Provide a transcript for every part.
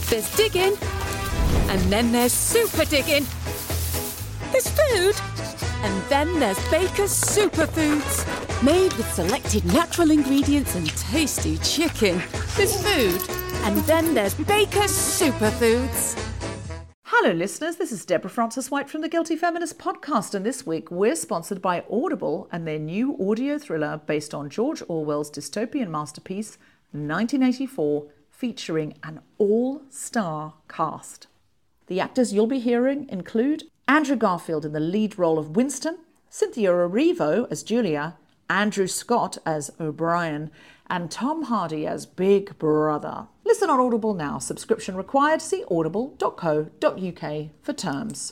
There's digging, and then there's super digging. There's food, and then there's Baker's Superfoods. Made with selected natural ingredients and tasty chicken. There's food, and then there's Baker's Superfoods. Hello listeners, this is Deborah Frances-White from the Guilty Feminist podcast, and this week we're sponsored by Audible and their new audio thriller based on George Orwell's dystopian masterpiece 1984, featuring an all-star cast. The actors you'll be hearing include Andrew Garfield in the lead role of Winston, Cynthia Erivo as Julia, Andrew Scott as O'Brien, and Tom Hardy as Big Brother. Listen on Audible now. Subscription required. See audible.co.uk for terms.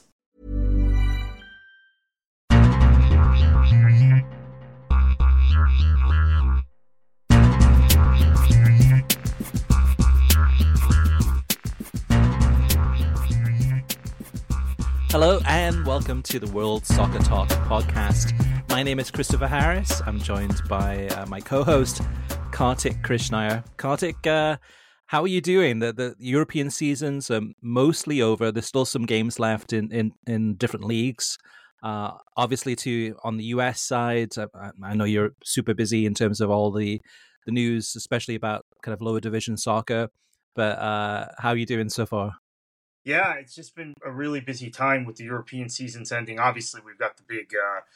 Hello and welcome to the World Soccer Talk podcast. My name is Christopher Harris. I'm joined by my co-host, Kartik Krishnaiyer. Kartik, how are you doing? The European seasons are mostly over. There's still some games left in different leagues. Obviously, on the US side, I know you're super busy in terms of all the news, especially about kind of lower division soccer. But how are you doing so far? Yeah, it's just been a really busy time with the European seasons ending. Obviously, we've got the big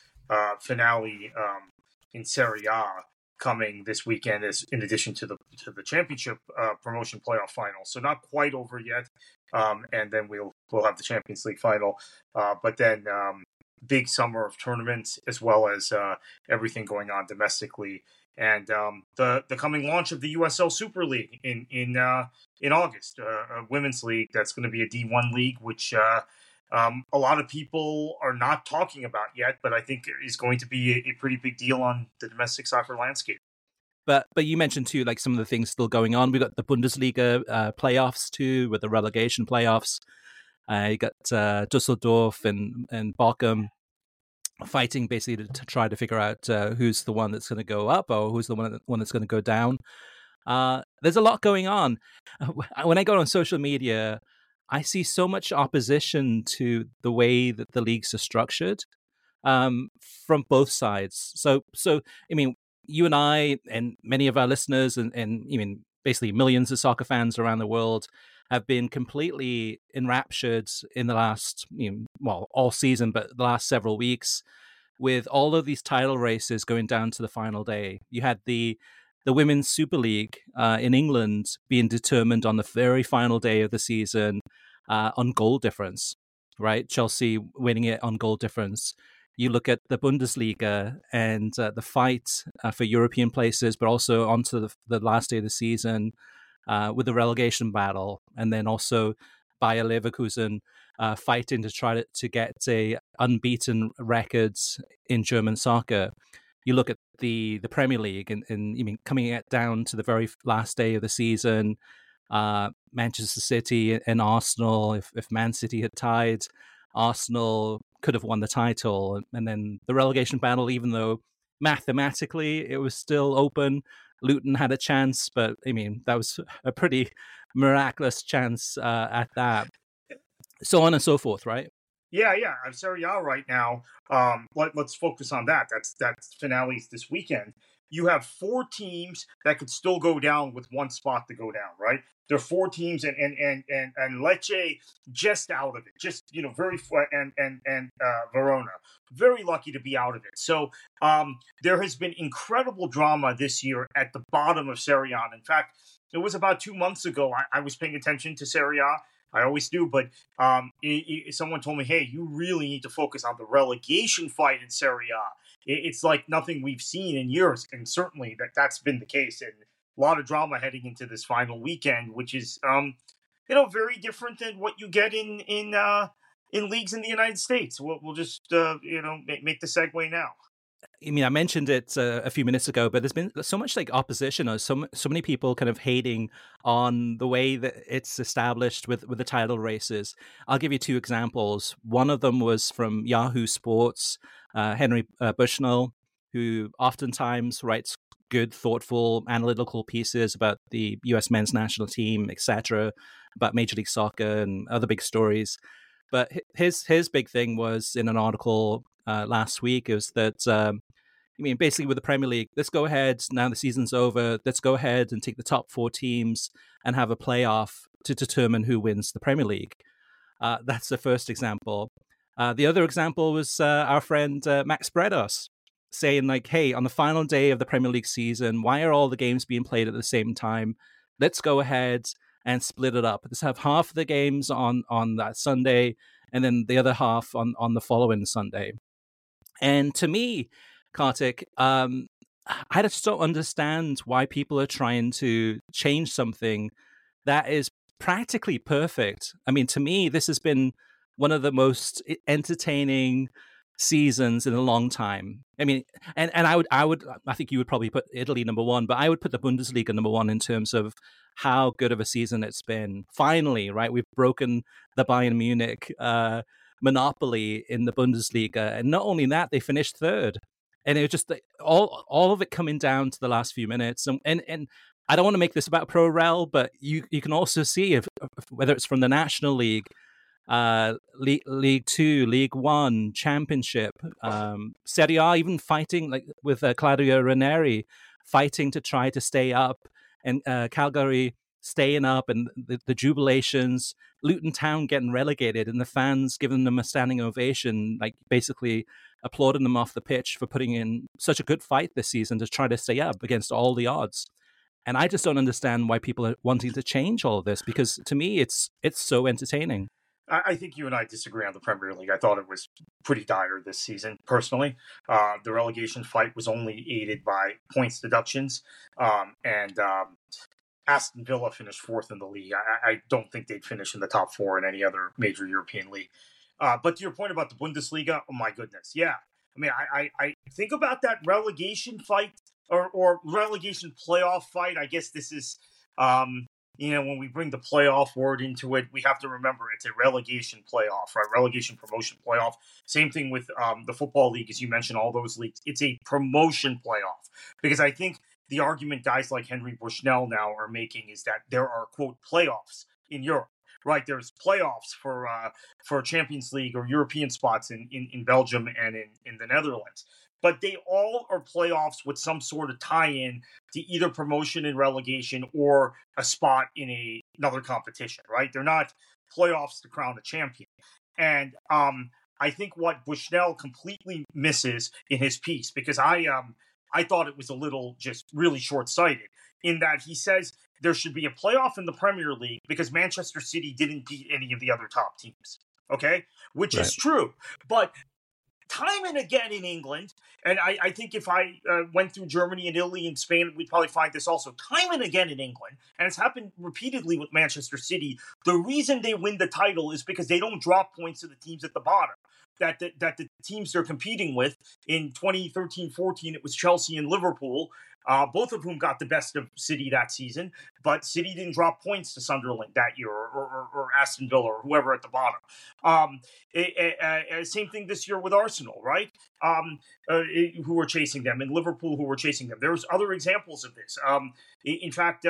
finale in Serie A coming this weekend, as in addition to the championship promotion playoff final. So not quite over yet, and then we'll have the Champions League final. But then big summer of tournaments, as well as everything going on domestically, and the coming launch of the USL Super League in August, a women's league that's going to be a D1 league, which a lot of people are not talking about yet, but I think is going to be a pretty big deal on the domestic soccer landscape. But you mentioned too, like some of the things still going on. We got the Bundesliga playoffs too, with the relegation playoffs. You got Düsseldorf and Bochum fighting basically to try to figure out who's the one that's going to go up or who's the one that's going to go down. There's a lot going on. When I go on social media, I see so much opposition to the way that the leagues are structured from both sides. So I mean, you and I and many of our listeners and even basically millions of soccer fans around the world have been completely enraptured in the last, all season, but the last several weeks with all of these title races going down to the final day. You had the Women's Super League in England being determined on the very final day of the season on goal difference, right? Chelsea winning it on goal difference. You look at the Bundesliga and the fight for European places, but also onto the last day of the season with the relegation battle, and then also Bayer Leverkusen fighting to try to get a unbeaten records in German soccer. You look at the Premier League and coming down to the very last day of the season, Manchester City and Arsenal. If Man City had tied, Arsenal could have won the title. And then the relegation battle, even though mathematically it was still open, Luton had a chance, but that was a pretty miraculous chance at that. So on and so forth, right? Yeah. I'm Serie A right now. Let's focus on that. That's finales this weekend. You have 4 teams that could still go down with one spot to go down, right? There are 4 teams, and Lecce just out of it, just very and Verona very lucky to be out of it. So there has been incredible drama this year at the bottom of Serie A. In fact, it was about 2 months ago I was paying attention to Serie A. I always do, but someone told me, hey, you really need to focus on the relegation fight in Serie A. It's like nothing we've seen in years, and certainly that's been the case. And a lot of drama heading into this final weekend, which is very different than what you get in leagues in the United States. We'll just make the segue now. I mentioned it a few minutes ago, but there's been so much opposition, or so many people kind of hating on the way that it's established with the title races. I'll give you 2 examples. One of them was from Yahoo Sports, Henry Bushnell, who oftentimes writes good, thoughtful, analytical pieces about the US men's national team, etc., about Major League Soccer and other big stories. But his big thing was in an article last week is that basically with the Premier League, let's go ahead now the season's over. Let's go ahead and take the top 4 teams and have a playoff to determine who wins the Premier League. That's the first example. The other example was our friend Max Bredos saying like, hey, on the final day of the Premier League season, why are all the games being played at the same time? Let's go ahead and split it up. Let's have half of the games on that Sunday and then the other half on the following Sunday. And to me, Kartik, I just don't understand why people are trying to change something that is practically perfect. I mean, to me, this has been one of the most entertaining seasons in a long time. I mean, and I think you would probably put Italy number 1, but I would put the Bundesliga number 1 in terms of how good of a season it's been. Finally, right? We've broken the Bayern Munich monopoly in the Bundesliga, and not only that, they finished 3rd. And it was just all of it coming down to the last few minutes. And I don't want to make this about Pro-Rel, but you can also see if whether it's from the National League, League 2, League 1, Championship, Serie A, even fighting like with Claudio Ranieri, fighting to try to stay up, and Calgary staying up, and the jubilations, Luton Town getting relegated, and the fans giving them a standing ovation, like basically applauding them off the pitch for putting in such a good fight this season to try to stay up against all the odds. And I just don't understand why people are wanting to change all of this, because to me, it's so entertaining. I think you and I disagree on the Premier League. I thought it was pretty dire this season, personally. The relegation fight was only aided by points deductions, and Aston Villa finished 4th in the league. I don't think they'd finish in the top 4 in any other major European league. But to your point about the Bundesliga, oh my goodness, yeah. I mean, I think about that relegation fight or relegation playoff fight. I guess this is, when we bring the playoff word into it, we have to remember it's a relegation playoff, right? Relegation promotion playoff. Same thing with the Football League, as you mentioned, all those leagues. It's a promotion playoff, because I think the argument guys like Henry Bushnell now are making is that there are, quote, playoffs in Europe. Right, there's playoffs for Champions League or European spots in Belgium and in the Netherlands. But they all are playoffs with some sort of tie-in to either promotion and relegation or a spot in another competition, right? They're not playoffs to crown a champion. And I think what Bushnell completely misses in his piece, because I thought it was a little just really short-sighted, in that he says there should be a playoff in the Premier League because Manchester City didn't beat any of the other top teams, okay? Which is true. But time and again in England, and I think if I went through Germany and Italy and Spain, we'd probably find this also. Time and again in England, and it's happened repeatedly with Manchester City, the reason they win the title is because they don't drop points to the teams at the bottom. That the teams they're competing with in 2013-14, it was Chelsea and Liverpool, both of whom got the best of City that season, but City didn't drop points to Sunderland that year or Aston Villa or whoever at the bottom. Same thing this year with Arsenal, right? Who were chasing them, and Liverpool who were chasing them. There's other examples of this. In fact,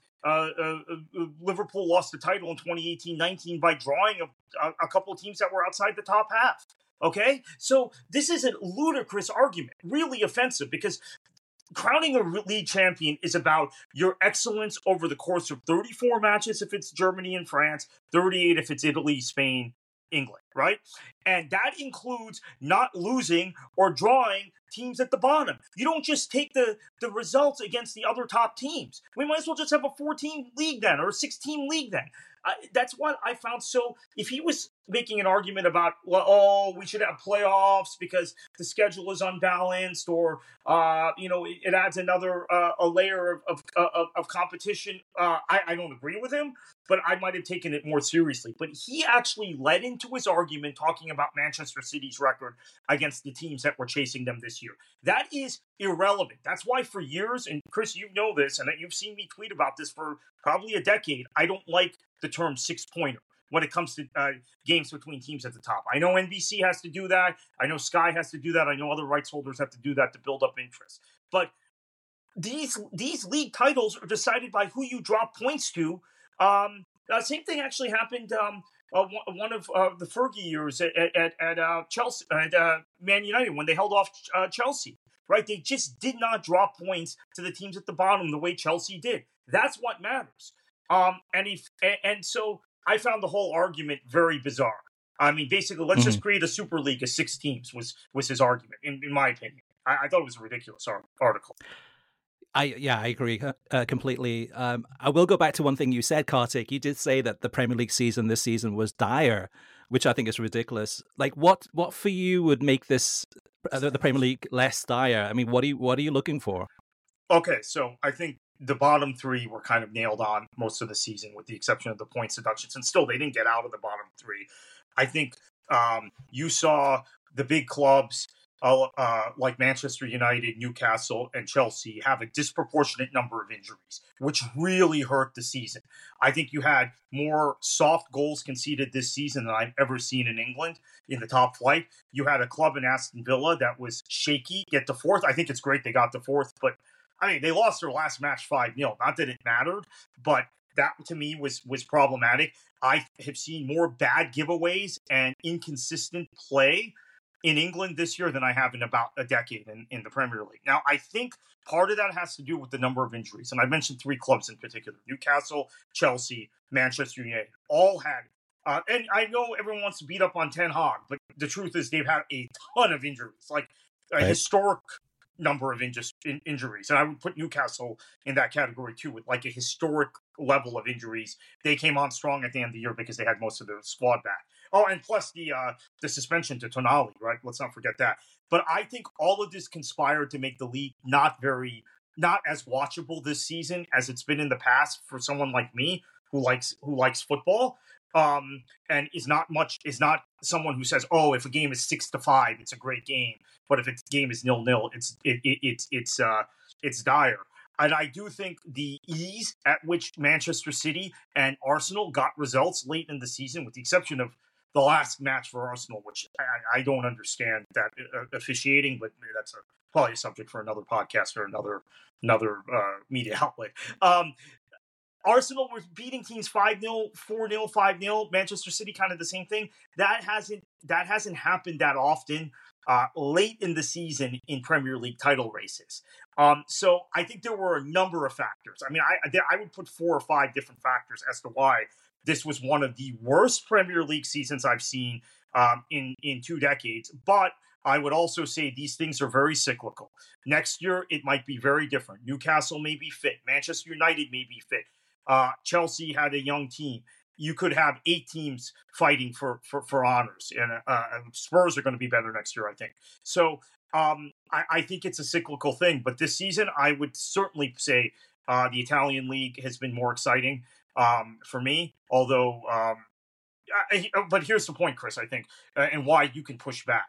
Liverpool lost the title in 2018-19 by drawing a couple of teams that were outside the top half. Okay? So this is a ludicrous argument, really offensive, because crowning a league champion is about your excellence over the course of 34 matches if it's Germany and France, 38 if it's Italy, Spain, England, right? And that includes not losing or drawing teams at the bottom. You don't just take the results against the other top teams. We might as well just have a 4-team league then, or a 6-team league then. That's what I found so... If he was making an argument about, we should have playoffs because the schedule is unbalanced, or, it adds another a layer of competition, I don't agree with him, but I might have taken it more seriously. But he actually led into his argument talking about Manchester City's record against the teams that were chasing them this year. That is irrelevant. That's why for years, and Chris, you know this, and you've seen me tweet about this for probably a decade, I don't like the term 6-pointer when it comes to games between teams at the top. I know NBC has to do that. I know Sky has to do that. I know other rights holders have to do that to build up interest. But these league titles are decided by who you drop points to. Same thing actually happened. One of the Fergie years at Chelsea, at Man United, when they held off Chelsea. Right, they just did not drop points to the teams at the bottom the way Chelsea did. That's what matters. And so I found the whole argument very bizarre. I mean, basically, let's just create a super league of 6 teams was his argument, in my opinion. I thought it was a ridiculous article. I agree completely. I will go back to one thing you said, Kartik. You did say that the Premier League season this season was dire, which I think is ridiculous. Like, what for you would make this the Premier League less dire? I mean, what are you looking for? Okay, so I think the bottom 3 were kind of nailed on most of the season, with the exception of the points deductions, and still they didn't get out of the bottom 3. I think you saw the big clubs like Manchester United, Newcastle, and Chelsea have a disproportionate number of injuries, which really hurt the season. I think you had more soft goals conceded this season than I've ever seen in England in the top flight. You had a club in Aston Villa that was shaky, get to 4th. I think it's great they got to 4th, but I mean, they lost their last match 5-0. Not that it mattered, but that to me was problematic. I have seen more bad giveaways and inconsistent play in England this year than I have in about a decade in the Premier League. Now, I think part of that has to do with the number of injuries. And I mentioned 3 clubs in particular: Newcastle, Chelsea, Manchester United. All had, and I know everyone wants to beat up on Ten Hag, but the truth is they've had a ton of injuries, like a historic number of injuries. And I would put Newcastle in that category too, with like a historic level of injuries. They came on strong at the end of the year because they had most of their squad back. Oh, and plus the suspension to Tonali, right? Let's not forget that. But I think all of this conspired to make the league not as watchable this season as it's been in the past for someone like me who likes football. And is not someone who says, oh, if a game is 6-5, it's a great game, but if its game is 0-0, it's dire. And I do think the ease at which Manchester City and Arsenal got results late in the season, with the exception of the last match for Arsenal, which I don't understand that officiating, but that's probably a subject for another podcast or another media outlet. Arsenal were beating teams 5-0, 4-0, 5-0. Manchester City, kind of the same thing. That hasn't happened that often late in the season in Premier League title races. So I think there were a number of factors. I mean, I would put 4 or 5 different factors as to why this was one of the worst Premier League seasons I've seen in 2 decades. But I would also say these things are very cyclical. Next year, it might be very different. Newcastle may be fit. Manchester United may be fit. Chelsea had a young team. You could have 8 teams fighting for honors. And Spurs are going to be better next year, I think. So I think it's a cyclical thing. But this season, I would certainly say the Italian league has been more exciting for me. Although, but here's the point, Chris, I think, and why you can push back.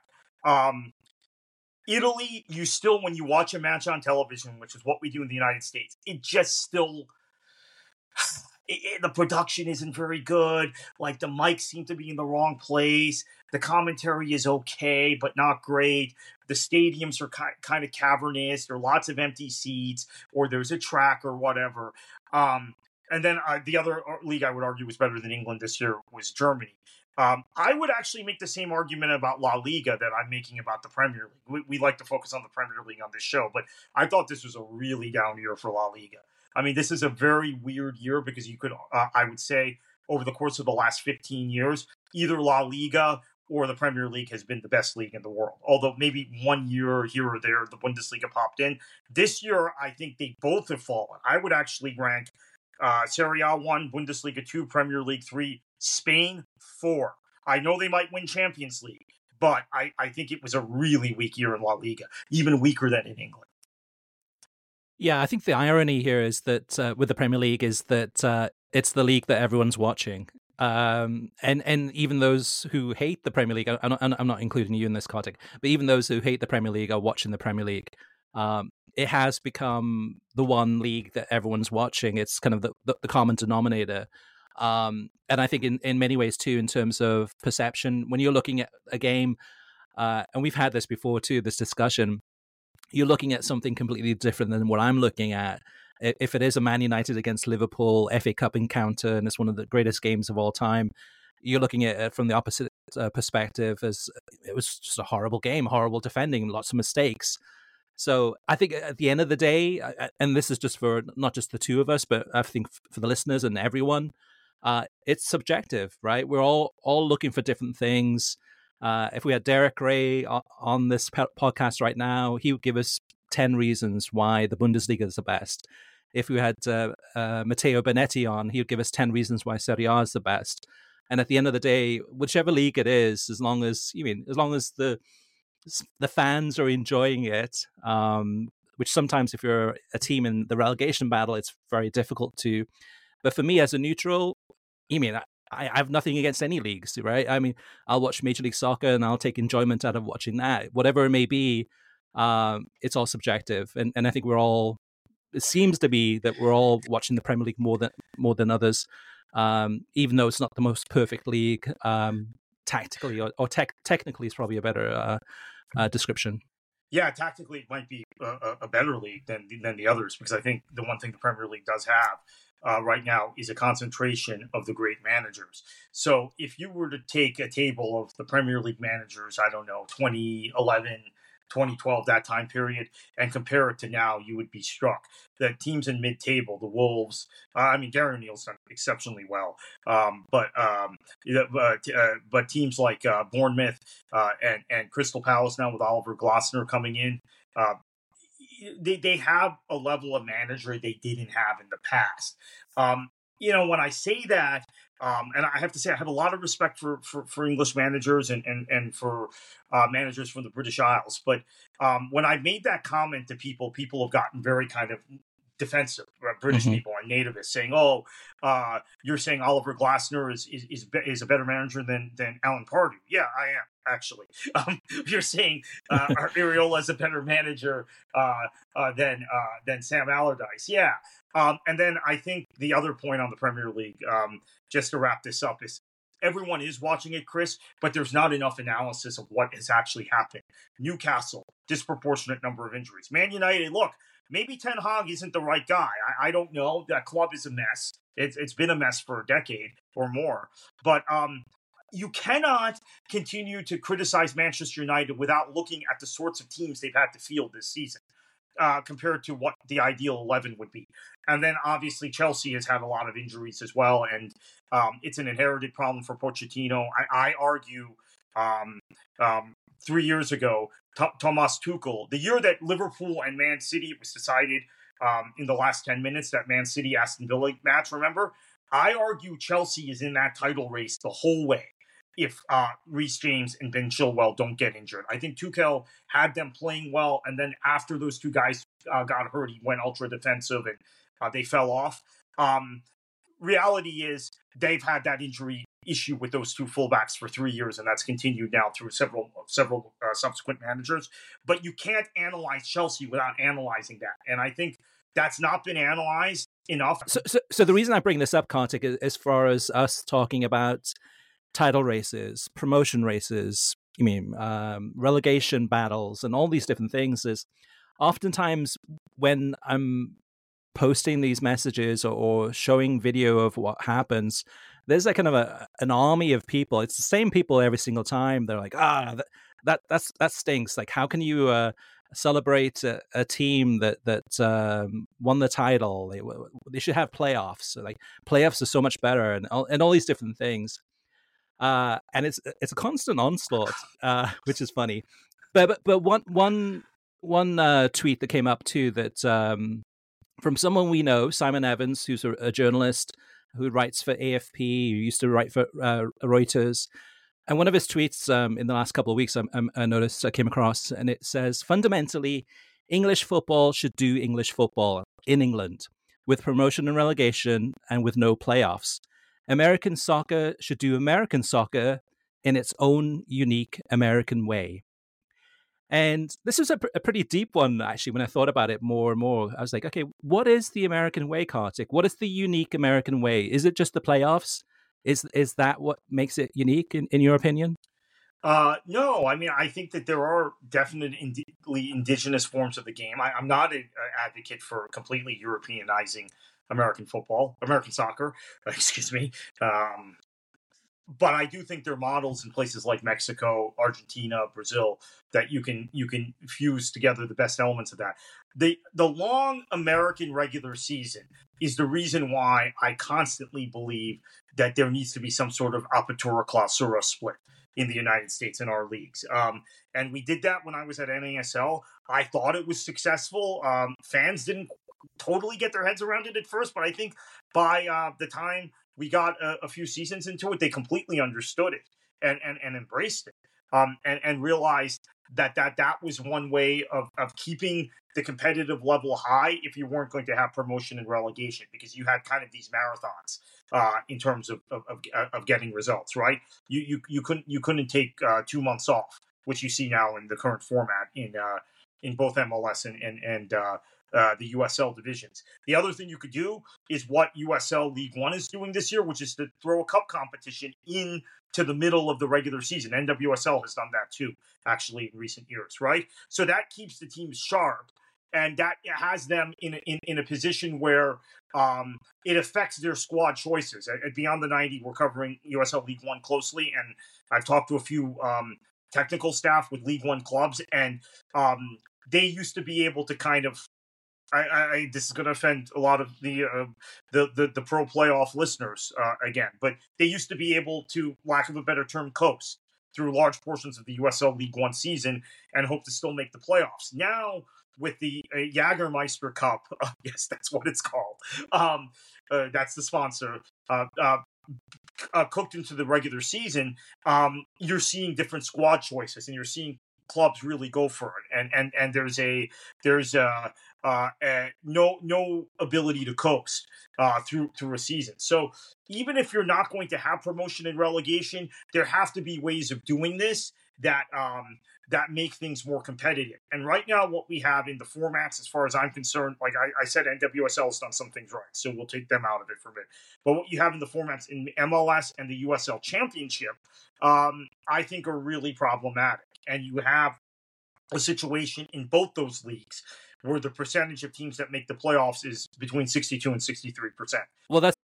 Italy, you still, when you watch a match on television, which is what we do in the United States, it just still... the production isn't very good. Like, the mics seem to be in the wrong place. The commentary is okay, but not great. The stadiums are kind of cavernous. There are lots of empty seats, or there's a track or whatever. And then the other league I would argue was better than England this year was Germany. I would actually make the same argument about La Liga that I'm making about the Premier League. We like to focus on the Premier League on this show, but I thought this was a really down year for La Liga. I mean, this is a very weird year because you could, I would say, over the course of the last 15 years, either La Liga or the Premier League has been the best league in the world. Although maybe one year here or there, the Bundesliga popped in. This year, I think they both have fallen. I would actually rank Serie A 1, Bundesliga 2, Premier League 3, Spain 4. I know they might win Champions League, but I think it was a really weak year in La Liga, even weaker than in England. Yeah, I think the irony here is that with the Premier League is that it's the league that everyone's watching. And even those who hate the Premier League, I'm not including you in this, Kartik, but even those who hate the Premier League are watching the Premier League. It has become the one league that everyone's watching. It's kind of the common denominator. And I think in many ways, too, in terms of perception, when you're looking at a game, and we've had this before, too, this discussion, you're looking at something completely different than what I'm looking at. If it is a Man United against Liverpool FA Cup encounter, and it's one of the greatest games of all time, you're looking at it from the opposite perspective, as it was just a horrible game, horrible defending, lots of mistakes. So I think at the end of the day, and this is just for not just the two of us, but I think for the listeners and everyone, it's subjective, right? We're all looking for different things. If we had Derek Ray on this podcast right now, he would give us 10 reasons why the Bundesliga is the best. If we had Matteo Benetti on, he would give us 10 reasons why Serie A is the best. And at the end of the day, whichever league it is, as long as the fans are enjoying it, which sometimes if you're a team in the relegation battle, it's very difficult to. But for me as a neutral, I have nothing against any leagues, right? I mean, I'll watch Major League Soccer and I'll take enjoyment out of watching that. Whatever it may be, it's all subjective. And I think it seems to be that we're all watching the Premier League more than others, even though it's not the most perfect league. Tactically or technically is probably a better description. Yeah, tactically it might be a better league than the others, because I think the one thing the Premier League does have right now is a concentration of the great managers. So if you were to take a table of the Premier League managers, I don't know, 2011, 2012, that time period, and compare it to now, you would be struck that teams in mid-table, the Wolves, Gary O'Neill's done exceptionally well, but teams like Bournemouth and Crystal Palace now with Oliver Glasner coming in, they have a level of manager they didn't have in the past. When I say that, and I have to say I have a lot of respect for English managers and for managers from the British Isles. But when I made that comment to people have gotten very kind of defensive, British people and nativists, saying, "Oh, you're saying Oliver Glasner is a better manager than Alan Pardew." Yeah, I am actually. You're saying Iraola is a better manager than Sam Allardyce. Yeah. And then I think the other point on the Premier League, just to wrap this up, is everyone is watching it, Chris, but there's not enough analysis of what has actually happened. Newcastle, disproportionate number of injuries. Man United, look, maybe Ten Hag isn't the right guy. I don't know. That club is a mess. It's been a mess for a decade or more. But you cannot continue to criticize Manchester United without looking at the sorts of teams they've had to field this season. Compared to what the ideal 11 would be. And then obviously Chelsea has had a lot of injuries as well, and it's an inherited problem for Pochettino. I argue 3 years ago, Thomas Tuchel, the year that Liverpool and Man City, it was decided in the last 10 minutes, that Man City-Aston Villa match, remember? I argue Chelsea is in that title race the whole way if Reece James and Ben Chilwell don't get injured. I think Tuchel had them playing well, and then after those two guys got hurt, he went ultra defensive and they fell off. Reality is they've had that injury issue with those two fullbacks for 3 years, and that's continued now through several subsequent managers. But you can't analyze Chelsea without analyzing that, and I think that's not been analyzed enough. So the reason I bring this up, Kartik, as far as us talking about title races, promotion races, relegation battles, and all these different things, is oftentimes when I'm posting these messages or showing video of what happens, there's like kind of an army of people. It's the same people every single time. They're like, that stinks. Like, how can you celebrate a team that won the title? They should have playoffs. So, like, playoffs are so much better, and all these different things. And it's a constant onslaught, which is funny. But one tweet that came up too, that from someone we know, Simon Evans, who's a journalist who writes for AFP, who used to write for Reuters, and one of his tweets in the last couple of weeks, I came across, and it says, fundamentally, English football should do English football in England, with promotion and relegation and with no playoffs. American soccer should do American soccer in its own unique American way. And this was a pretty deep one, actually, when I thought about it more and more. I was like, okay, what is the American way, Kartik? What is the unique American way? Is it just the playoffs? Is that what makes it unique, in your opinion? No, I mean, I think that there are definitely indigenous forms of the game. I'm not an advocate for completely Europeanizing American soccer, excuse me. But I do think there are models in places like Mexico, Argentina, Brazil that you can fuse together the best elements of that. The long American regular season is the reason why I constantly believe that there needs to be some sort of apertura clausura split in the United States in our leagues. And we did that when I was at NASL. I thought it was successful. Fans didn't totally get their heads around it at first, but I think by the time we got a few seasons into it, they completely understood it and embraced it, and realized that was one way of keeping the competitive level high if you weren't going to have promotion and relegation, because you had kind of these marathons in terms of getting results, right? You couldn't take 2 months off, which you see now in the current format in both MLS and the USL divisions. The other thing you could do is what USL League One is doing this year, which is to throw a cup competition into the middle of the regular season. NWSL has done that too, actually, in recent years, right? So that keeps the teams sharp, and that has them in a position where it affects their squad choices. At Beyond the 90, we're covering USL League One closely, and I've talked to a few technical staff with League One clubs, and they used to be able to kind of, this is going to offend a lot of the pro playoff listeners again, but they used to be able to, lack of a better term, coast through large portions of the USL League One season and hope to still make the playoffs. Now, with the Jagermeister Cup, yes, that's what it's called. That's the sponsor. Cooked into the regular season, you're seeing different squad choices, and you're seeing clubs really go for it, and there's no ability to coast through a season. So even if you're not going to have promotion and relegation, there have to be ways of doing this that make things more competitive. And right now, what we have in the formats, as far as I'm concerned, like I said, NWSL has done some things right, so we'll take them out of it for a bit. But what you have in the formats in MLS and the USL Championship, I think are really problematic. And you have a situation in both those leagues where the percentage of teams that make the playoffs is between 62 and 63%. Well, that's...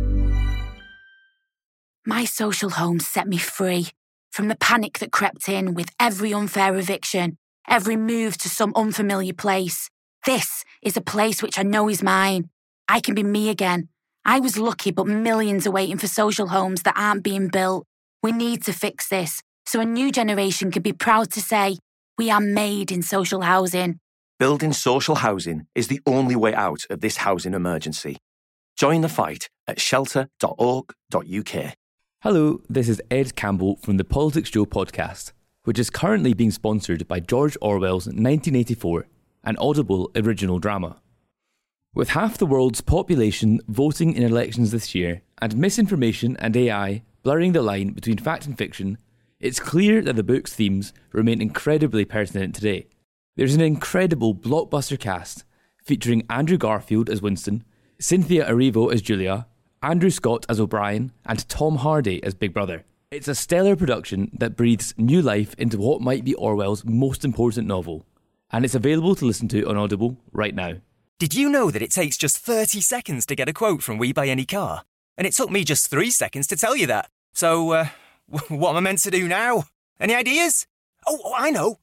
My social home set me free from the panic that crept in with every unfair eviction, every move to some unfamiliar place. This is a place which I know is mine. I can be me again. I was lucky, but millions are waiting for social homes that aren't being built. We need to fix this so a new generation can be proud to say, we are made in social housing. Building social housing is the only way out of this housing emergency. Join the fight at shelter.org.uk. Hello, this is Ed Campbell from the Politics Show podcast, which is currently being sponsored by George Orwell's 1984, an Audible original drama. With half the world's population voting in elections this year, and misinformation and AI blurring the line between fact and fiction, it's clear that the book's themes remain incredibly pertinent today. There's an incredible blockbuster cast featuring Andrew Garfield as Winston, Cynthia Erivo as Julia, Andrew Scott as O'Brien, and Tom Hardy as Big Brother. It's a stellar production that breathes new life into what might be Orwell's most important novel, and it's available to listen to on Audible right now. Did you know that it takes just 30 seconds to get a quote from We Buy Any Car? And it took me just 3 seconds to tell you that. So, what am I meant to do now? Any ideas? Oh, I know.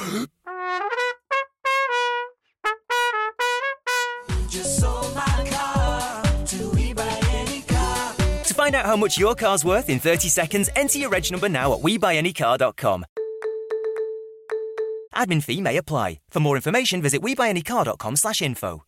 Just sold my car to We Buy Any Car. To find out how much your car's worth in 30 seconds, enter your reg number now at WeBuyAnyCar.com. Admin fee may apply. For more information, visit WeBuyAnyCar.com/info.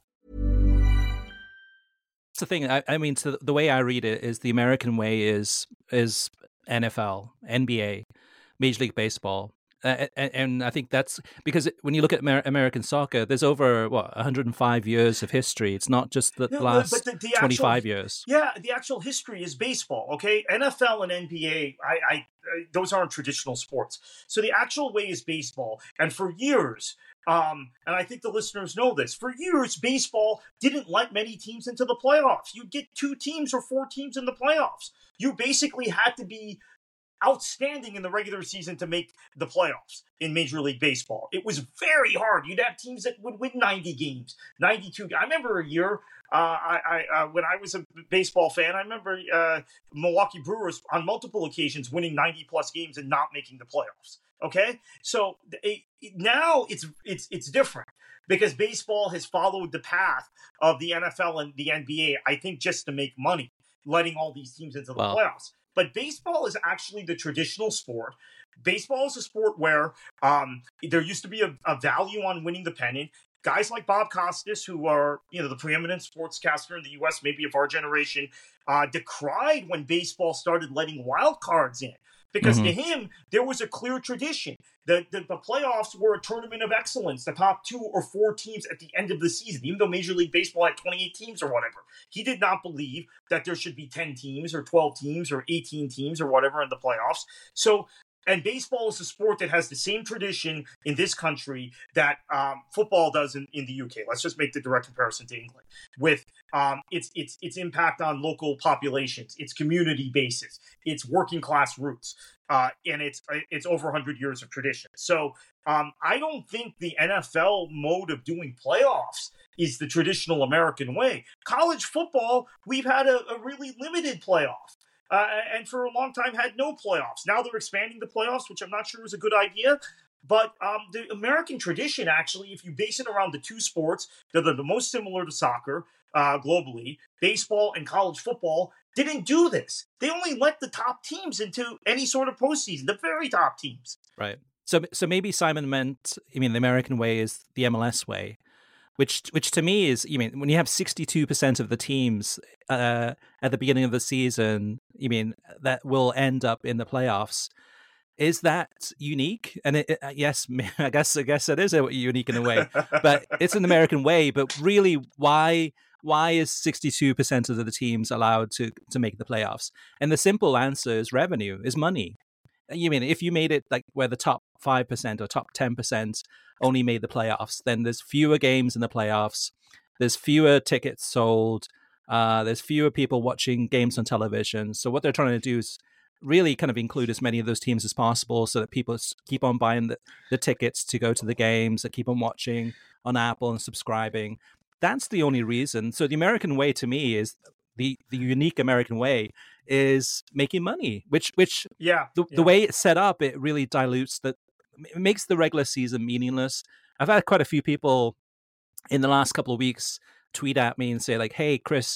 The thing, I mean, so the way I read it is the American way is NFL, NBA, Major League Baseball. And I think that's because when you look at American soccer, there's over 105 years of history. It's not just the last 25 years. Yeah, the actual history is baseball. Okay, NFL and NBA, those aren't traditional sports. So the actual way is baseball. And for years, and I think the listeners know this, for years baseball didn't let many teams into the playoffs. You'd get 2 teams or 4 teams in the playoffs. You basically had to be outstanding in the regular season to make the playoffs in Major League Baseball. It was very hard. You'd have teams that would win 90 games, 92. I remember a year when I was a baseball fan, I remember Milwaukee Brewers on multiple occasions winning 90-plus games and not making the playoffs. Okay? So now it's different because baseball has followed the path of the NFL and the NBA, I think just to make money, letting all these teams into the playoffs. But baseball is actually the traditional sport. Baseball is a sport where there used to be a value on winning the pennant. Guys like Bob Costas, who are the preeminent sportscaster in the U.S., maybe of our generation, decried when baseball started letting wild cards in. Because to him, there was a clear tradition. The playoffs were a tournament of excellence, the top 2 or 4 teams at the end of the season, even though Major League Baseball had 28 teams or whatever. He did not believe that there should be 10 teams or 12 teams or 18 teams or whatever in the playoffs. And baseball is a sport that has the same tradition in this country that football does in the UK. Let's just make the direct comparison to England with its impact on local populations, its community bases, its working class roots, and it's over 100 years of tradition. So I don't think the NFL mode of doing playoffs is the traditional American way. College football, we've had a really limited playoff. And for a long time had no playoffs. Now they're expanding the playoffs, which I'm not sure is a good idea. But the American tradition, actually, if you base it around the two sports that are the most similar to soccer globally, baseball and college football, didn't do this. They only let the top teams into any sort of postseason, the very top teams. Right. So maybe Simon meant, the American way is the MLS way. Which to me is, when you have 62% of the teams at the beginning of the season, that will end up in the playoffs. Is that unique? And yes, I guess it is unique in a way, but it's an American way. But really, why is 62% of the teams allowed to make the playoffs? And the simple answer is revenue, is money. If you made it like where the top 5% or top 10% only made the playoffs, then there's fewer games in the playoffs. There's fewer tickets sold. There's fewer people watching games on television. So what they're trying to do is really kind of include as many of those teams as possible so that people keep on buying the tickets to go to the games, that keep on watching on Apple and subscribing. That's the only reason. So the American way to me is the unique American way is making money, which the way it's set up, it really dilutes it makes the regular season meaningless. I've had quite a few people in the last couple of weeks tweet at me and say like, hey, Chris,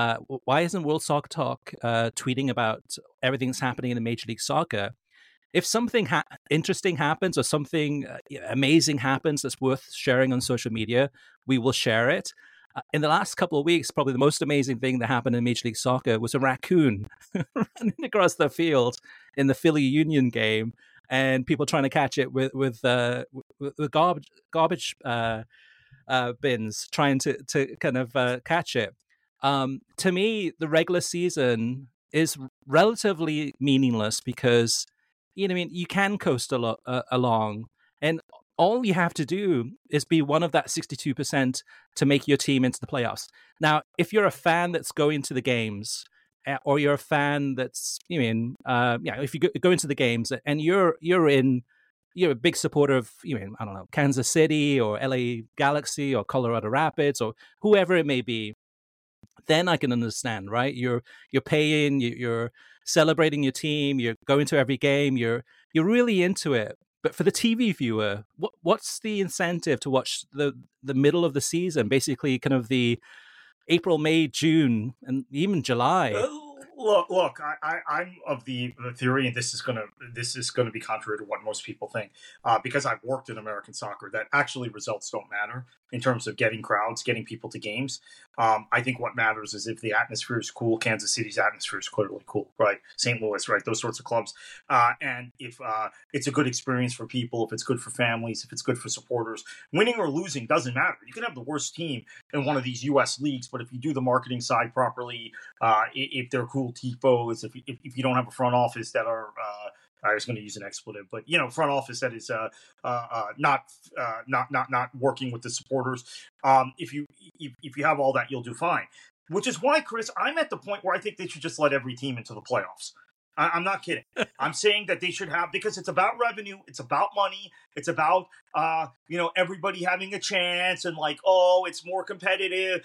why isn't World Soccer Talk tweeting about everything that's happening in the Major League Soccer? If something interesting happens or something amazing happens that's worth sharing on social media, we will share it. In the last couple of weeks, probably the most amazing thing that happened in Major League Soccer was a raccoon running across the field in the Philly Union game, and people trying to catch it with garbage bins, trying to kind of catch it. To me, the regular season is relatively meaningless because you can coast along, and all you have to do is be one of that 62% to make your team into the playoffs. Now, if you're a fan that's going to the games, or you're a fan that's, if you go into the games and you're a big supporter of, I don't know, Kansas City or LA Galaxy or Colorado Rapids or whoever it may be, then I can understand, right? You're paying, you're celebrating your team, you're going to every game, you're really into it. But for the TV viewer, what's the incentive to watch the middle of the season, basically kind of the April, May, June, and even July? Look, I'm of the theory, and this is gonna be contrary to what most people think, because I've worked in American soccer, that actually results don't matter in terms of getting crowds, getting people to games. I think what matters is if the atmosphere is cool. Kansas City's atmosphere is clearly cool, right? St. Louis, right? Those sorts of clubs, and if it's a good experience for people, if it's good for families, if it's good for supporters, winning or losing doesn't matter. You can have the worst team in one of these U.S. leagues, but if you do the marketing side properly, if they're cool tifos, if you don't have a front office that are I was going to use an expletive, but front office that is not working with the supporters. If you have all that, you'll do fine. Which is why, Chris, I'm at the point where I think they should just let every team into the playoffs. I'm not kidding. I'm saying that they should have, because it's about revenue, it's about money, it's about everybody having a chance, and like, oh, it's more competitive.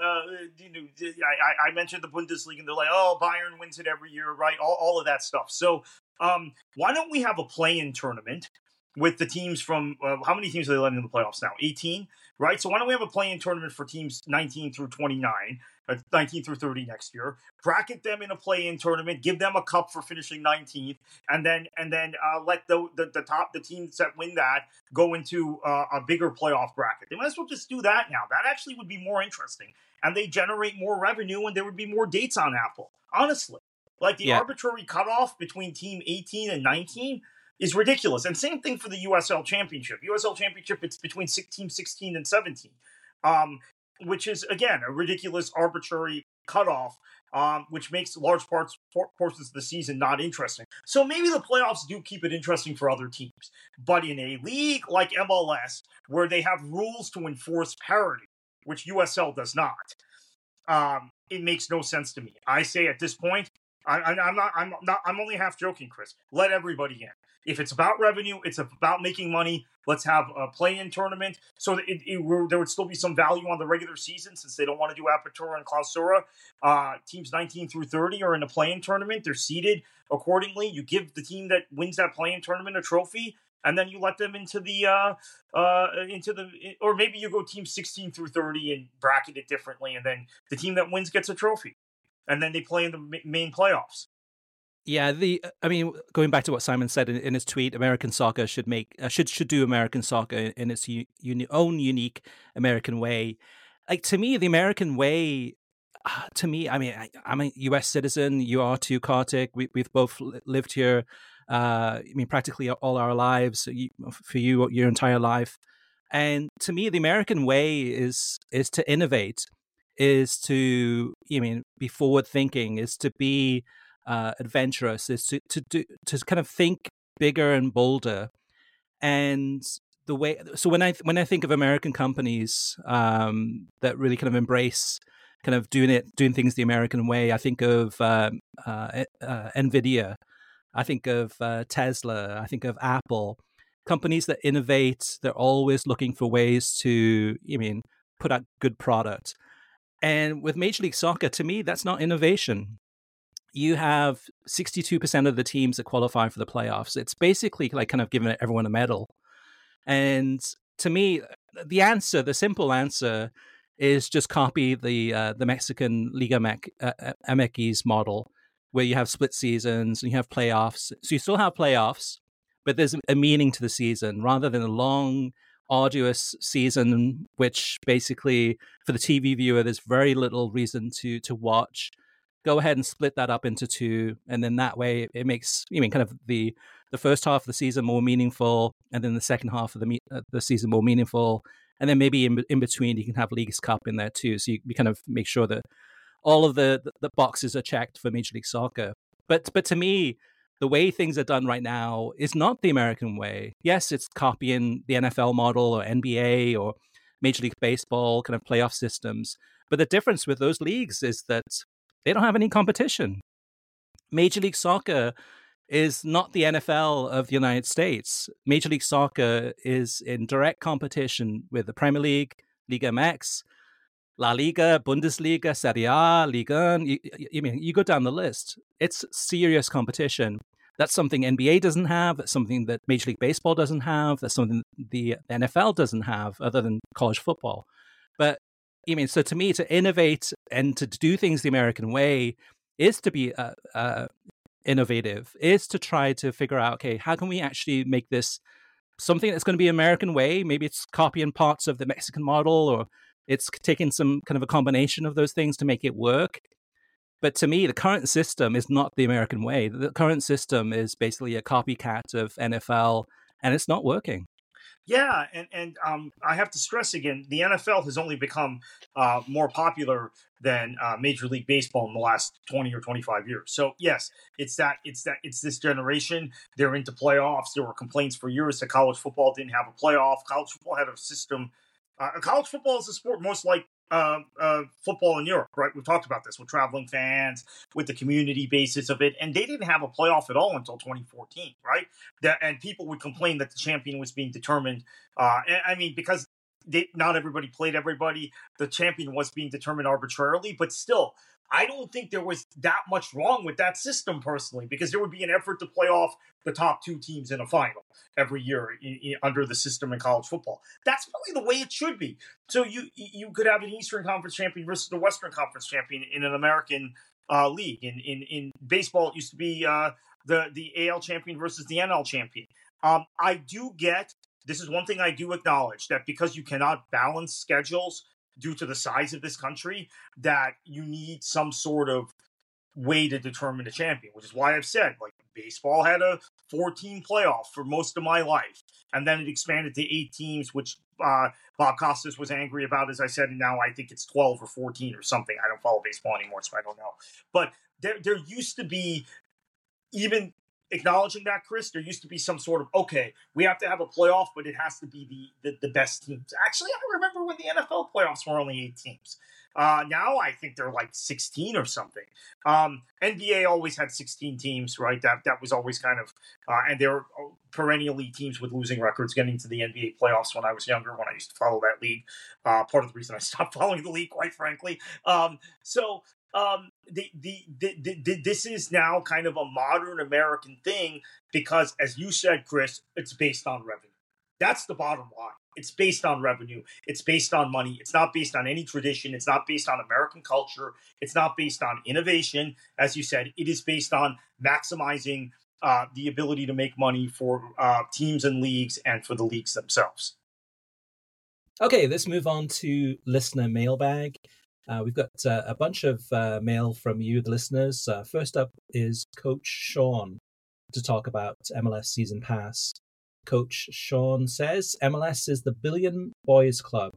I mentioned the Bundesliga, and they're like, oh, Bayern wins it every year, right? All of that stuff. So why don't we have a play-in tournament with the teams from how many teams are they letting in the playoffs now? 18, right? So why don't we have a play-in tournament for teams 19 through 29, 19 through 30 next year? Bracket them in a play-in tournament, give them a cup for finishing 19th, and then let the teams that win that go into a bigger playoff bracket. They might as well just do that now. That actually would be more interesting, and they generate more revenue, and there would be more dates on Apple. Honestly, like the arbitrary cutoff between team 18 and 19 is ridiculous. And same thing for the USL Championship. USL Championship, it's between team 16 and 17, which is, again, a ridiculous arbitrary cutoff, which makes large portions of the season not interesting. So maybe the playoffs do keep it interesting for other teams. But in a league like MLS, where they have rules to enforce parity, which USL does not, it makes no sense to me. I say at this point, I'm only half joking, Chris. Let everybody in. If it's about revenue, it's about making money. Let's have a play-in tournament so that there would still be some value on the regular season, since they don't want to do Apertura and Clausura. Teams 19 through 30 are in a play-in tournament. They're seeded accordingly. You give the team that wins that play-in tournament a trophy, and then you let them into the or maybe you go team 16 through 30 and bracket it differently, and then the team that wins gets a trophy, and then they play in the main playoffs. Yeah, going back to what Simon said in his tweet, American soccer should do American soccer in its own unique American way. Like, to me, the American way, I'm a U.S. citizen. You are too, Kartik. We've both lived here. Practically all our lives. For you, your entire life. And to me, the American way is to innovate, is to be forward thinking, is to be adventurous, is to kind of think bigger and bolder. And the way, so when I think of American companies that really kind of embrace kind of doing things the American way, I think of NVIDIA, I think of Tesla, I think of Apple. Companies that innovate, they're always looking for ways to put out good product. And with Major League Soccer, to me, that's not innovation. You have 62% of the teams that qualify for the playoffs. It's basically like kind of giving everyone a medal. And to me, the simple answer is just copy the Mexican Liga MX model, where you have split seasons and you have playoffs. So you still have playoffs, but there's a meaning to the season rather than a long, arduous season, which basically for the TV viewer, there's very little reason to watch. Go ahead and split that up into two, and then that way it makes kind of the first half of the season more meaningful, and then the second half of the season more meaningful, and then maybe in between you can have Leagues Cup in there too. So you kind of make sure that all of the boxes are checked for Major League Soccer. But to me, the way things are done right now is not the American way. Yes, it's copying the NFL model or NBA or Major League Baseball kind of playoff systems. But the difference with those leagues is that they don't have any competition. Major League Soccer is not the NFL of the United States. Major League Soccer is in direct competition with the Premier League, Liga MX, La Liga, Bundesliga, Serie A, Liga 1. You go down the list. It's serious competition. That's something NBA doesn't have. That's something that Major League Baseball doesn't have. That's something the NFL doesn't have, other than college football. But so to me, to innovate and to do things the American way is to be innovative, is to try to figure out, okay, how can we actually make this something that's going to be American way? Maybe it's copying parts of the Mexican model, or it's taking some kind of a combination of those things to make it work. But to me, the current system is not the American way. The current system is basically a copycat of NFL, and it's not working. Yeah, and I have to stress again, the NFL has only become more popular than Major League Baseball in the last 20 or 25 years. So yes, it's this generation. They're into playoffs. There were complaints for years that college football didn't have a playoff. College football had a system College football is a sport most like football in Europe, right? We've talked about this with traveling fans, with the community basis of it, and they didn't have a playoff at all until 2014, right? And people would complain that the champion was being determined. Because not everybody played everybody, the champion was being determined arbitrarily, but still, I don't think there was that much wrong with that system personally, because there would be an effort to play off the top two teams in a final every year under the system in college football. That's probably the way it should be. So you could have an Eastern Conference champion versus the Western Conference champion in an American league. In baseball, it used to be the AL champion versus the NL champion. This is one thing I do acknowledge, that because you cannot balance schedules due to the size of this country, that you need some sort of way to determine a champion, which is why I've said, like, baseball had a 14 playoff for most of my life, and then it expanded to 8 teams, which Bob Costas was angry about, as I said, and now I think it's 12 or 14 or something. I don't follow baseball anymore, so I don't know. But there used to be, even acknowledging that, Chris, there used to be some sort of, okay, we have to have a playoff, but it has to be the best teams. Actually, I remember when the NFL playoffs were only 8 teams. Now I think they're like 16 or something. NBA always had 16 teams, right? That was always kind of, and there were perennially teams with losing records getting to the NBA playoffs when I was younger, when I used to follow that league. Part of the reason I stopped following the league, quite frankly. This is now kind of a modern American thing because, as you said, Chris, it's based on revenue. That's the bottom line. It's based on revenue. It's based on money. It's not based on any tradition. It's not based on American culture. It's not based on innovation. As you said, it is based on maximizing the ability to make money for teams and leagues and for the leagues themselves. Okay, let's move on to listener mailbag. We've got a bunch of mail from you, the listeners. First up is Coach Sean to talk about MLS Season Pass. Coach Sean says MLS is the billionaire boys club,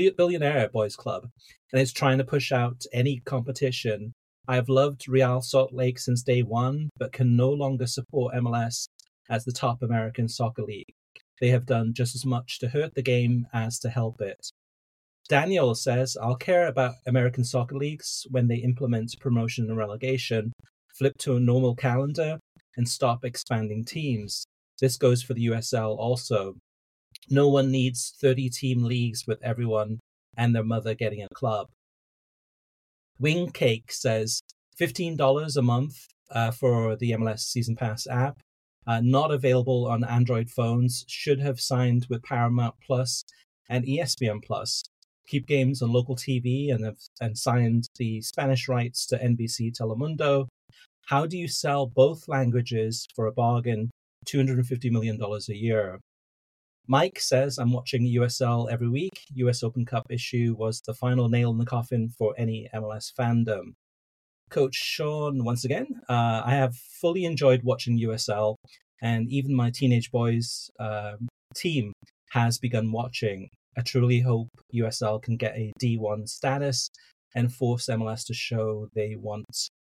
and it's trying to push out any competition. I have loved Real Salt Lake since day one, but can no longer support MLS as the top American soccer league. They have done just as much to hurt the game as to help it. Daniel says, I'll care about American soccer leagues when they implement promotion and relegation, flip to a normal calendar, and stop expanding teams. This goes for the USL also. No one needs 30-team leagues with everyone and their mother getting a club. Wing Cake says, $15 a month for the MLS Season Pass app. Not available on Android phones. Should have signed with Paramount Plus and ESPN Plus. Keep games on local TV and signed the Spanish rights to NBC Telemundo. How do you sell both languages for a bargain? $250 million a year. Mike says, I'm watching USL every week. US Open Cup issue was the final nail in the coffin for any MLS fandom. Coach Sean, once again, I have fully enjoyed watching USL, and even my teenage boys team has begun watching. I truly hope USL can get a D1 status and force MLS to show they want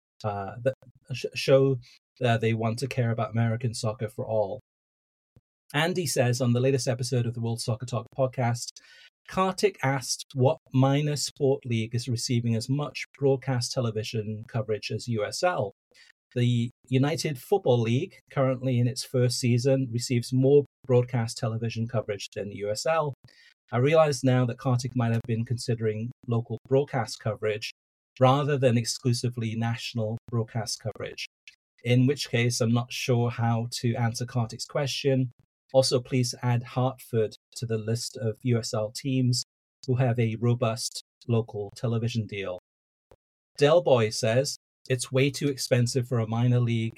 they want to care about American soccer for all. Andy says on the latest episode of the World Soccer Talk podcast, Kartik asked what minor sport league is receiving as much broadcast television coverage as USL. The United Football League, currently in its first season, receives more broadcast television coverage than the USL. I realize now that Kartik might have been considering local broadcast coverage rather than exclusively national broadcast coverage, in which case I'm not sure how to answer Kartik's question. Also, please add Hartford to the list of USL teams who have a robust local television deal. Del Boy says, it's way too expensive for a minor league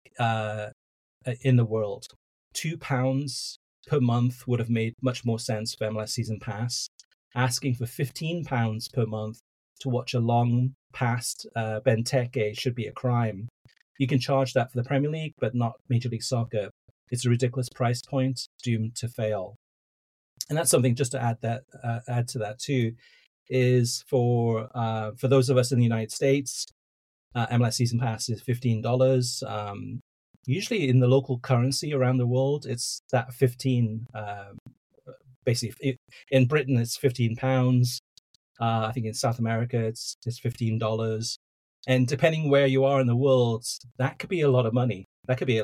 in the world. £2 per month would have made much more sense for MLS Season Pass. Asking for £15 per month to watch a long past Benteke should be a crime. You can charge that for the Premier League, but not Major League Soccer. It's a ridiculous price point, doomed to fail. And that's something just to add to that too, is for those of us in the United States, MLS Season Pass is $15. Usually in the local currency around the world, it's that 15 basically, in Britain, it's £15. I think in South America, it's $15. And depending where you are in the world, that could be a lot of money. It could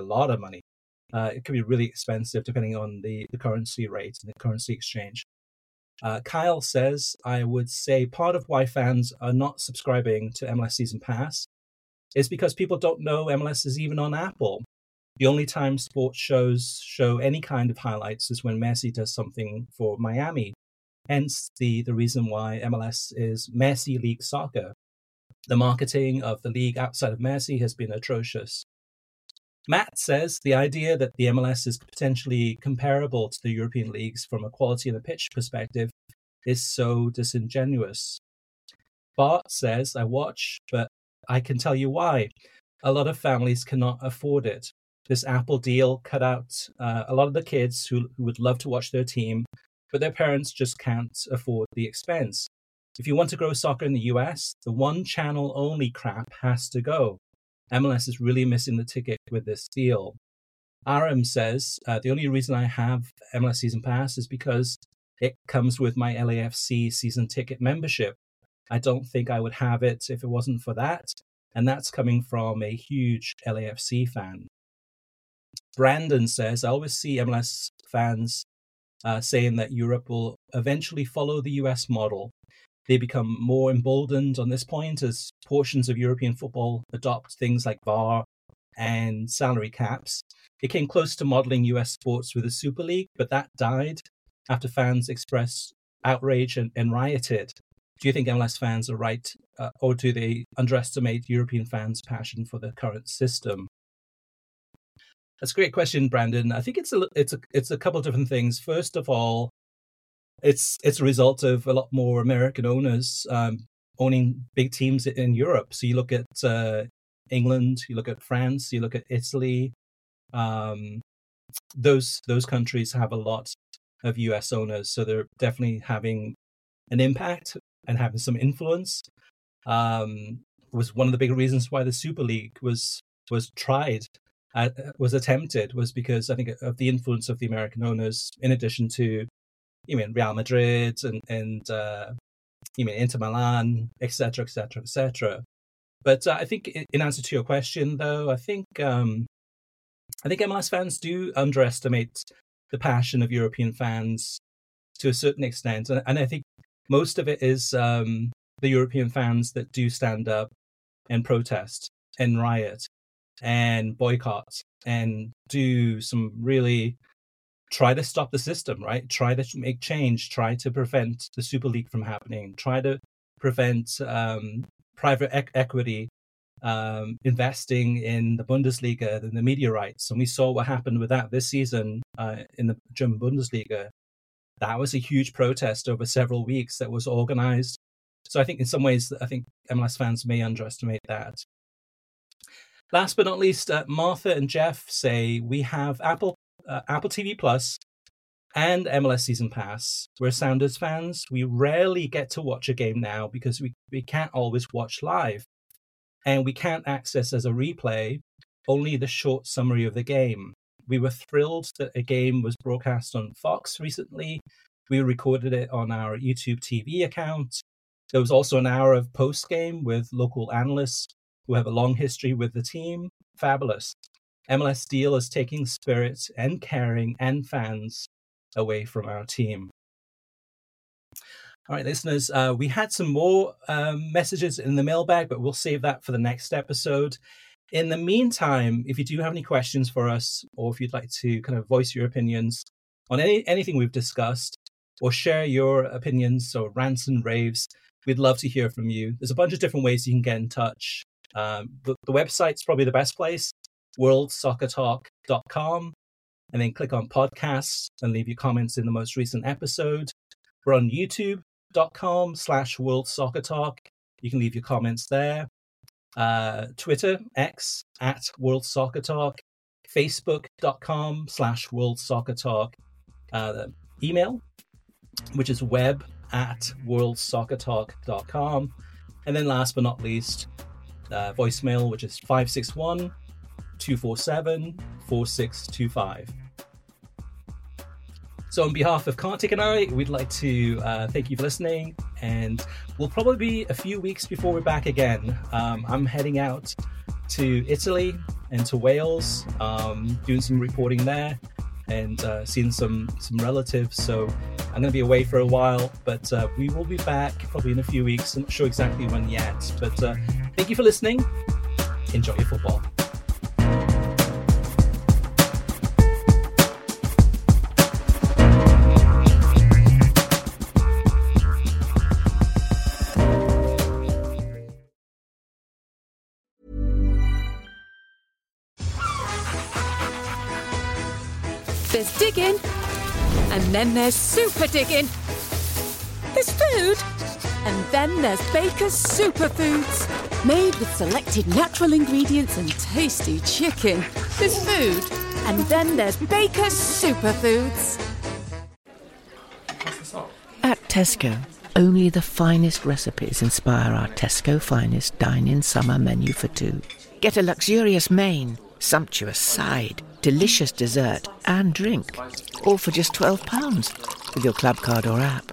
be really expensive depending on the currency rate and the currency exchange. Kyle says, I would say part of why fans are not subscribing to MLS Season Pass is because people don't know MLS is even on Apple. The only time sports shows show any kind of highlights is when Messi does something for Miami. Hence the reason why MLS is Messi League Soccer. The marketing of the league outside of Messi has been atrocious. Matt says the idea that the MLS is potentially comparable to the European leagues from a quality of the pitch perspective is so disingenuous. Bart says, I watch, but I can tell you why. A lot of families cannot afford it. This Apple deal cut out a lot of the kids who would love to watch their team, but their parents just can't afford the expense. If you want to grow soccer in the US, the one channel only crap has to go. MLS is really missing the ticket with this deal. Aram says, the only reason I have MLS Season Pass is because it comes with my LAFC season ticket membership. I don't think I would have it if it wasn't for that. And that's coming from a huge LAFC fan. Brandon says, I always see MLS fans saying that Europe will eventually follow the US model. They become more emboldened on this point as portions of European football adopt things like VAR and salary caps. It came close to modeling US sports with the Super League, but that died after fans expressed outrage and rioted. Do you think MLS fans are right, or do they underestimate European fans' passion for the current system? That's a great question, Brandon. I think it's a couple of different things. First of all, it's a result of a lot more American owners owning big teams in Europe. So you look at England, you look at France, you look at Italy. Those countries have a lot of US owners, so they're definitely having an impact and having some influence. Was one of the big reasons why the Super League was attempted, was because I think of the influence of the American owners, in addition to Real Madrid and Inter Milan, etc., etc., etc. But I think, in answer to your question, though, I think MLS fans do underestimate the passion of European fans to a certain extent, and I think most of it is the European fans that do stand up and protest and riot and boycott and do some really try to stop the system, right? Try to make change, try to prevent the Super League from happening, try to prevent private equity investing in the Bundesliga and the media rights. And we saw what happened with that this season in the German Bundesliga. That was a huge protest over several weeks that was organized. So I think in some ways, I think MLS fans may underestimate that. Last but not least, Martha and Jeff say we have Apple TV Plus and MLS Season Pass. We're Sounders fans. We rarely get to watch a game now because we can't always watch live. And we can't access as a replay only the short summary of the game. We were thrilled that a game was broadcast on Fox recently. We recorded it on our YouTube TV account. There was also an hour of post-game with local analysts who have a long history with the team. Fabulous. MLS deal is taking spirit and caring and fans away from our team. All right, listeners, we had some more messages in the mailbag, but we'll save that for the next episode. In the meantime, if you do have any questions for us, or if you'd like to kind of voice your opinions on anything we've discussed, or share your opinions or rants and raves, we'd love to hear from you. There's a bunch of different ways you can get in touch. The website's probably the best place, worldsoccertalk.com, and then click on podcasts and leave your comments in the most recent episode. We're on youtube.com/worldsoccertalk. You can leave your comments there. Twitter, X, @worldsoccertalk. Facebook.com/worldsoccertalk. Email, which is web@worldsoccertalk.com. And then last but not least, voicemail, which is 561-247-4625. So on behalf of Kartik and I, we'd like to thank you for listening, and we'll probably be a few weeks before we're back again. I'm heading out to Italy and to Wales, doing some reporting there and seeing some relatives. So I'm going to be away for a while, but we will be back probably in a few weeks. I'm not sure exactly when yet, but thank you for listening. Enjoy your football. There's digging, and then there's super digging. There's food, and then there's Baker's Superfoods. Made with selected natural ingredients and tasty chicken. There's food, and then there's Baker's Superfoods. At Tesco, only the finest recipes inspire our Tesco Finest dine-in summer menu for two. Get a luxurious main, sumptuous side, delicious dessert and drink, all for just £12 with your club card or app.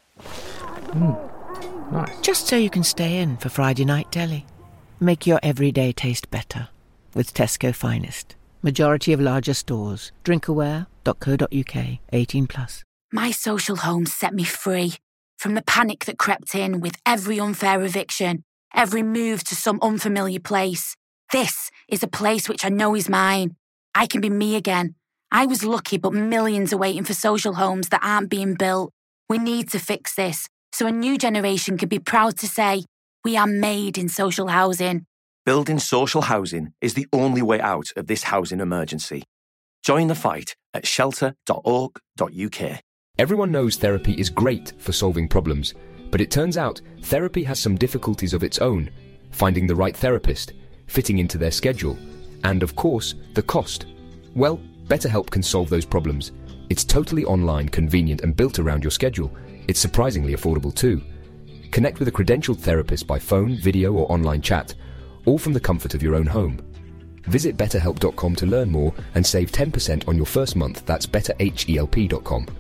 Nice. Just so you can stay in for Friday night telly. Make your everyday taste better with Tesco Finest. Majority of larger stores. Drinkaware.co.uk. 18+. My social home set me free from the panic that crept in with every unfair eviction, every move to some unfamiliar place. This is a place which I know is mine. I can be me again. I was lucky, but millions are waiting for social homes that aren't being built. We need to fix this so a new generation can be proud to say, we are made in social housing. Building social housing is the only way out of this housing emergency. Join the fight at shelter.org.uk. Everyone knows therapy is great for solving problems, but it turns out therapy has some difficulties of its own. Finding the right therapist, fitting into their schedule, and of course, the cost. Well, BetterHelp can solve those problems. It's totally online, convenient, and built around your schedule. It's surprisingly affordable too. Connect with a credentialed therapist by phone, video, or online chat, all from the comfort of your own home. Visit betterhelp.com to learn more and save 10% on your first month. That's betterhelp.com.